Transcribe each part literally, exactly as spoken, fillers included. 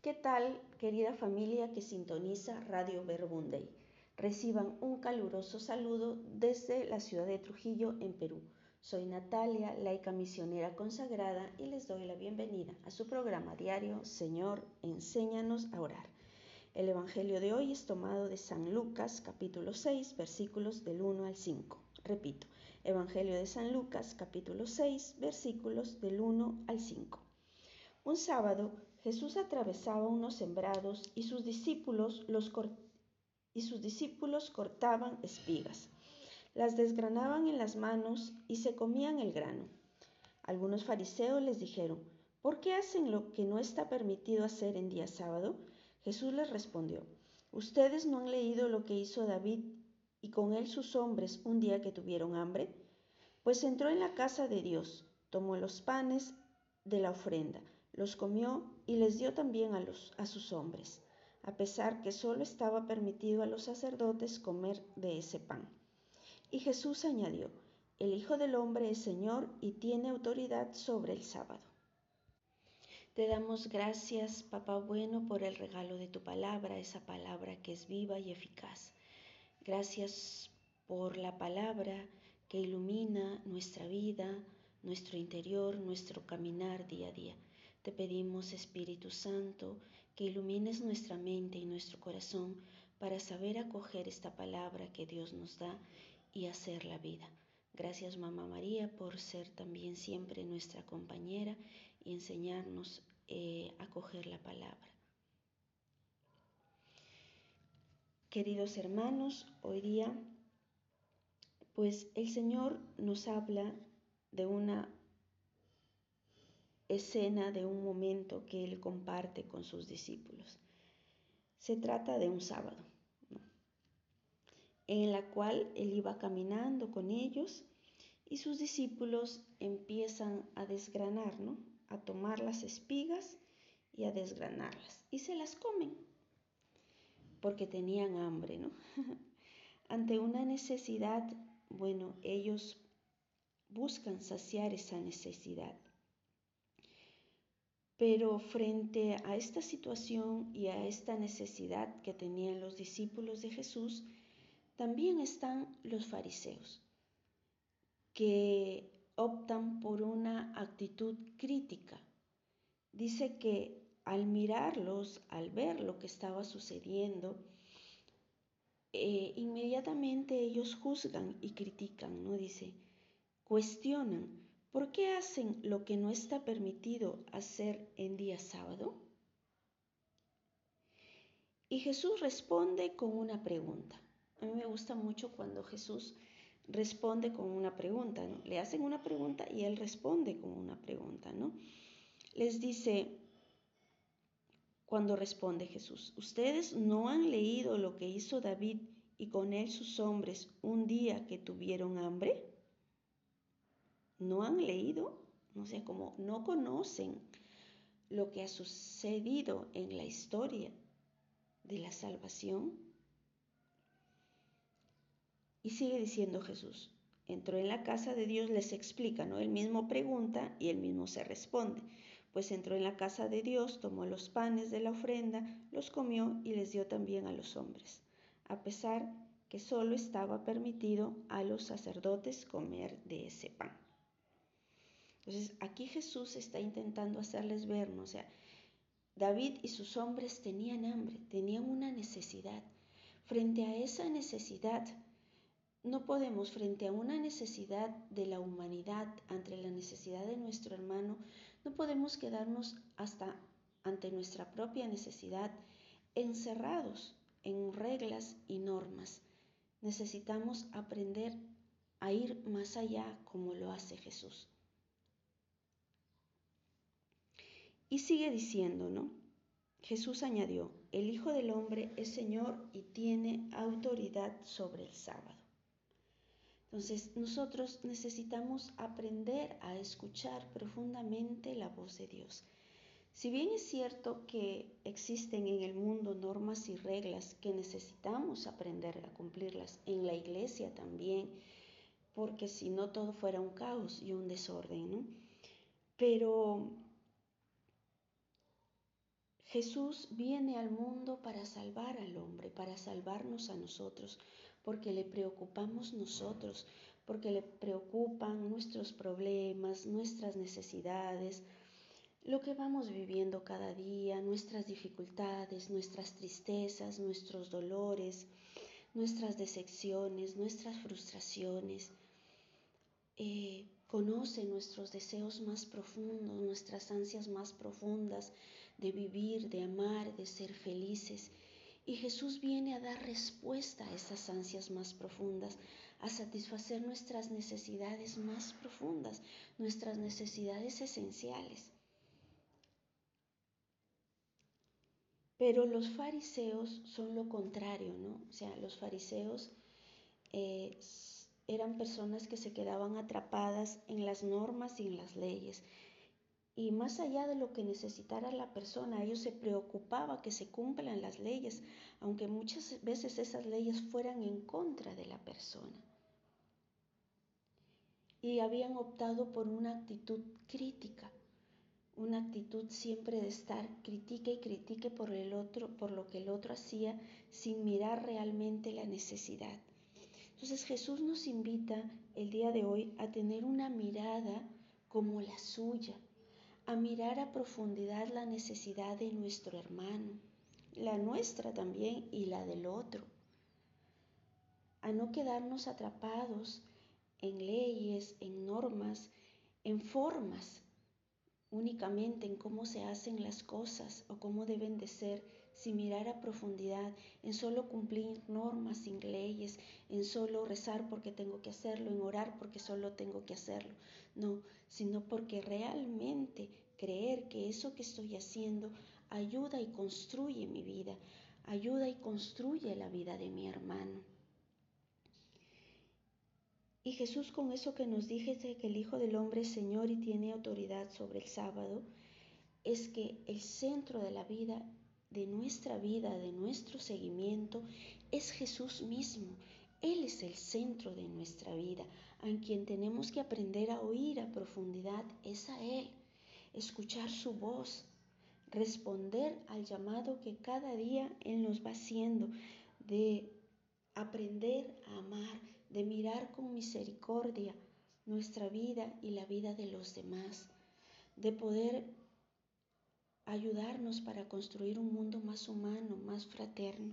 ¿Qué tal, querida familia que sintoniza Radio Verbunday? Reciban un caluroso saludo desde la ciudad de Trujillo, en Perú. Soy Natalia, laica misionera consagrada, y les doy la bienvenida a su programa diario Señor, enséñanos a orar. El Evangelio de hoy es tomado de San Lucas, capítulo seis, versículos del uno al cinco. Repito, Evangelio de San Lucas, capítulo seis, versículos del uno al cinco. Un sábado, Jesús atravesaba unos sembrados y sus discípulos, los cort- y sus discípulos cortaban espigas. Las desgranaban en las manos y se comían el grano. Algunos fariseos les dijeron: ¿por qué hacen lo que no está permitido hacer en día sábado? Jesús les respondió: ¿ustedes no han leído lo que hizo David y con él sus hombres un día que tuvieron hambre? Pues entró en la casa de Dios, tomó los panes de la ofrenda, los comió y les dio también a, los, a sus hombres, a pesar que solo estaba permitido a los sacerdotes comer de ese pan. Y Jesús añadió: el Hijo del Hombre es Señor y tiene autoridad sobre el sábado. Te damos gracias, Papá bueno, por el regalo de tu palabra, esa palabra que es viva y eficaz. Gracias por la palabra que ilumina nuestra vida, nuestro interior, nuestro caminar día a día. Te pedimos, Espíritu Santo, que ilumines nuestra mente y nuestro corazón para saber acoger esta palabra que Dios nos da y hacer la vida. Gracias, Mamá María, por ser también siempre nuestra compañera y enseñarnos eh, a acoger la palabra. Queridos hermanos, hoy día, pues el Señor nos habla de una escena, de un momento que Él comparte con sus discípulos. Se trata de un sábado, ¿no?, en la cual Él iba caminando con ellos y sus discípulos empiezan a desgranar, ¿no?, a tomar las espigas y a desgranarlas y se las comen porque tenían hambre, ¿no? Ante una necesidad, bueno, ellos buscan saciar esa necesidad. Pero frente a esta situación y a esta necesidad que tenían los discípulos de Jesús, también están los fariseos, que optan por una actitud crítica. Dice que al mirarlos, al ver lo que estaba sucediendo, eh, inmediatamente ellos juzgan y critican, ¿no? Dice, cuestionan: ¿por qué hacen lo que no está permitido hacer en día sábado? Y Jesús responde con una pregunta. A mí me gusta mucho cuando Jesús responde con una pregunta, ¿no? Le hacen una pregunta y Él responde con una pregunta, ¿no? Les dice, cuando responde Jesús: ¿ustedes no han leído lo que hizo David y con él sus hombres un día que tuvieron hambre? ¿No han leído? O sea, como no conocen lo que ha sucedido en la historia de la salvación. Y sigue diciendo Jesús, entró en la casa de Dios, les explica, ¿no? Él mismo pregunta y él mismo se responde. Pues entró en la casa de Dios, tomó los panes de la ofrenda, los comió y les dio también a los hombres, a pesar que solo estaba permitido a los sacerdotes comer de ese pan. Entonces, aquí Jesús está intentando hacerles ver, ¿no? O sea, David y sus hombres tenían hambre, tenían una necesidad. Frente a esa necesidad, no podemos, frente a una necesidad de la humanidad, ante la necesidad de nuestro hermano, no podemos quedarnos hasta ante nuestra propia necesidad encerrados en reglas y normas. Necesitamos aprender a ir más allá como lo hace Jesús. Y sigue diciendo, ¿no? Jesús añadió, el Hijo del Hombre es Señor y tiene autoridad sobre el sábado. Entonces, nosotros necesitamos aprender a escuchar profundamente la voz de Dios. Si bien es cierto que existen en el mundo normas y reglas que necesitamos aprender a cumplirlas, en la iglesia también, porque si no todo fuera un caos y un desorden, ¿no? Pero Jesús viene al mundo para salvar al hombre, para salvarnos a nosotros, porque le preocupamos nosotros, porque le preocupan nuestros problemas, nuestras necesidades, lo que vamos viviendo cada día, nuestras dificultades, nuestras tristezas, nuestros dolores, nuestras decepciones, nuestras frustraciones. Eh, conoce nuestros deseos más profundos, nuestras ansias más profundas de vivir, de amar, de ser felices. Y Jesús viene a dar respuesta a esas ansias más profundas, a satisfacer nuestras necesidades más profundas, nuestras necesidades esenciales. Pero los fariseos son lo contrario, ¿no? O sea, los fariseos eh, eran personas que se quedaban atrapadas en las normas y en las leyes. Y más allá de lo que necesitara la persona, ellos se preocupaban que se cumplan las leyes, aunque muchas veces esas leyes fueran en contra de la persona. Y habían optado por una actitud crítica, una actitud siempre de estar critique y critique por el otro, por lo que el otro hacía, sin mirar realmente la necesidad. Entonces Jesús nos invita el día de hoy a tener una mirada como la suya, a mirar a profundidad la necesidad de nuestro hermano, la nuestra también y la del otro, a no quedarnos atrapados en leyes, en normas, en formas, únicamente en cómo se hacen las cosas o cómo deben de ser, sin mirar a profundidad, en solo cumplir normas sin leyes, en solo rezar porque tengo que hacerlo, en orar porque solo tengo que hacerlo. No, sino porque realmente creer que eso que estoy haciendo ayuda y construye mi vida, ayuda y construye la vida de mi hermano. Y Jesús, con eso que nos dice que el Hijo del Hombre es Señor y tiene autoridad sobre el sábado, es que el centro de la vida, de nuestra vida, de nuestro seguimiento, es Jesús mismo. Él es el centro de nuestra vida, a quien tenemos que aprender a oír a profundidad, es a Él, escuchar su voz, responder al llamado que cada día Él nos va haciendo de aprender a amar, de mirar con misericordia nuestra vida y la vida de los demás, de poder ayudarnos para construir un mundo más humano, más fraterno.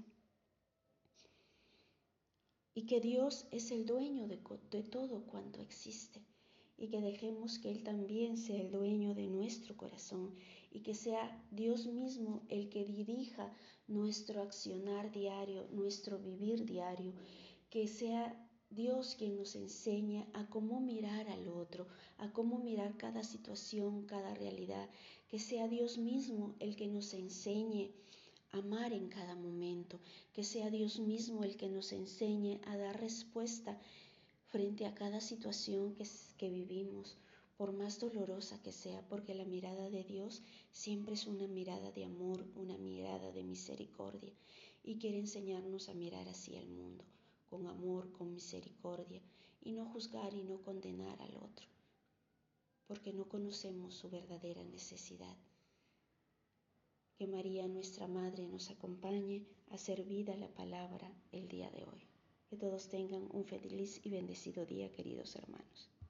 Y que Dios es el dueño de, de todo cuanto existe, y que dejemos que Él también sea el dueño de nuestro corazón, y que sea Dios mismo el que dirija nuestro accionar diario, nuestro vivir diario, que sea Dios quien nos enseña a cómo mirar al otro, a cómo mirar cada situación, cada realidad, que sea Dios mismo el que nos enseñe a amar en cada momento, que sea Dios mismo el que nos enseñe a dar respuesta frente a cada situación que, que vivimos, por más dolorosa que sea, porque la mirada de Dios siempre es una mirada de amor, una mirada de misericordia, y quiere enseñarnos a mirar así al mundo, con amor, con misericordia, y no juzgar y no condenar al otro, porque no conocemos su verdadera necesidad. Que María, nuestra Madre, nos acompañe a hacer vida la palabra el día de hoy. Que todos tengan un feliz y bendecido día, queridos hermanos.